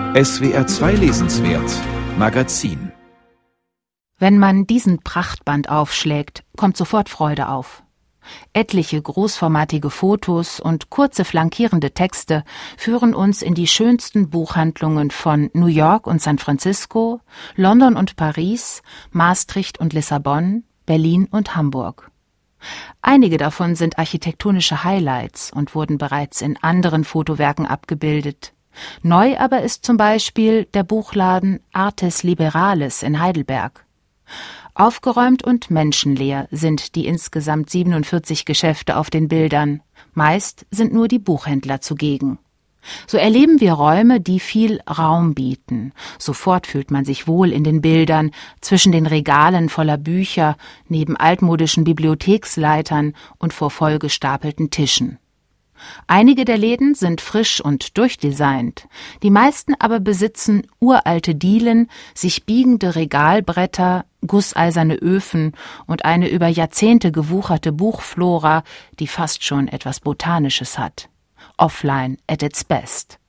SWR 2 Lesenswert Magazin. Wenn man diesen Prachtband aufschlägt, kommt sofort Freude auf. Etliche großformatige Fotos und kurze flankierende Texte führen uns in die schönsten Buchhandlungen von New York und San Francisco, London und Paris, Maastricht und Lissabon, Berlin und Hamburg. Einige davon sind architektonische Highlights und wurden bereits in anderen Fotowerken abgebildet. Neu aber ist zum Beispiel der Buchladen Artes Liberales in Heidelberg. Aufgeräumt und menschenleer sind die insgesamt 47 Geschäfte auf den Bildern. Meist sind nur die Buchhändler zugegen. So erleben wir Räume, die viel Raum bieten. Sofort fühlt man sich wohl in den Bildern, zwischen den Regalen voller Bücher, neben altmodischen Bibliotheksleitern und vor vollgestapelten Tischen. Einige der Läden sind frisch und durchdesignt, die meisten aber besitzen uralte Dielen, sich biegende Regalbretter, gusseiserne Öfen und eine über Jahrzehnte gewucherte Buchflora, die fast schon etwas Botanisches hat. Offline at its best.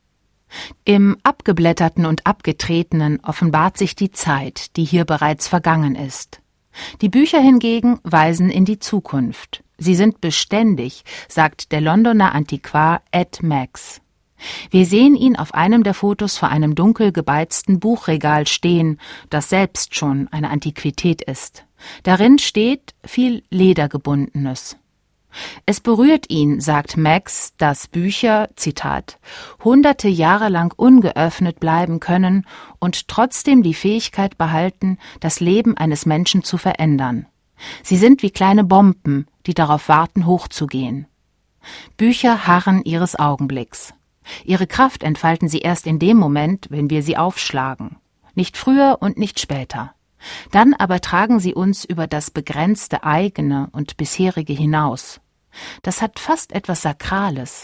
Im Abgeblätterten und Abgetretenen offenbart sich die Zeit, die hier bereits vergangen ist. Die Bücher hingegen weisen in die Zukunft. Sie sind beständig, sagt der Londoner Antiquar Ed Max. Wir sehen ihn auf einem der Fotos vor einem dunkel gebeizten Buchregal stehen, das selbst schon eine Antiquität ist. Darin steht viel Ledergebundenes. Es berührt ihn, sagt Max, dass Bücher, Zitat, hunderte Jahre lang ungeöffnet bleiben können und trotzdem die Fähigkeit behalten, das Leben eines Menschen zu verändern. Sie sind wie kleine Bomben, die darauf warten, hochzugehen. Bücher harren ihres Augenblicks. Ihre Kraft entfalten sie erst in dem Moment, wenn wir sie aufschlagen. Nicht früher und nicht später. Dann aber tragen sie uns über das begrenzte eigene und bisherige hinaus. Das hat fast etwas Sakrales.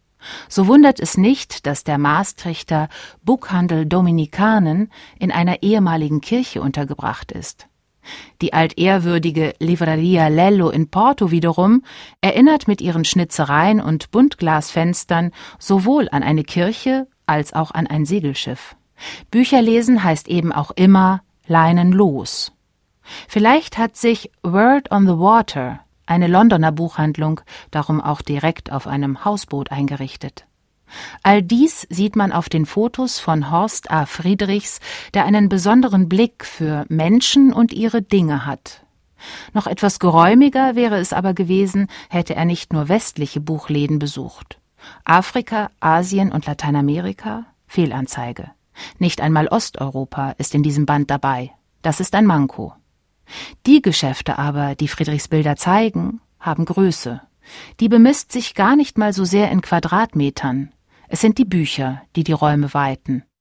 So wundert es nicht, dass der Maastrichter Buchhandel Dominikanen in einer ehemaligen Kirche untergebracht ist. Die altehrwürdige Livraria Lello in Porto wiederum erinnert mit ihren Schnitzereien und Buntglasfenstern sowohl an eine Kirche als auch an ein Segelschiff. Bücherlesen heißt eben auch immer Leinen los. Vielleicht hat sich Word on the Water, eine Londoner Buchhandlung, darum auch direkt auf einem Hausboot eingerichtet. All dies sieht man auf den Fotos von Horst A. Friedrichs, der einen besonderen Blick für Menschen und ihre Dinge hat. Noch etwas geräumiger wäre es aber gewesen, hätte er nicht nur westliche Buchläden besucht. Afrika, Asien und Lateinamerika? Fehlanzeige. Nicht einmal Osteuropa ist in diesem Band dabei. Das ist ein Manko. Die Geschäfte aber, die Friedrichs Bilder zeigen, haben Größe. Die bemisst sich gar nicht mal so sehr in Quadratmetern. Es sind die Bücher, die die Räume weiten.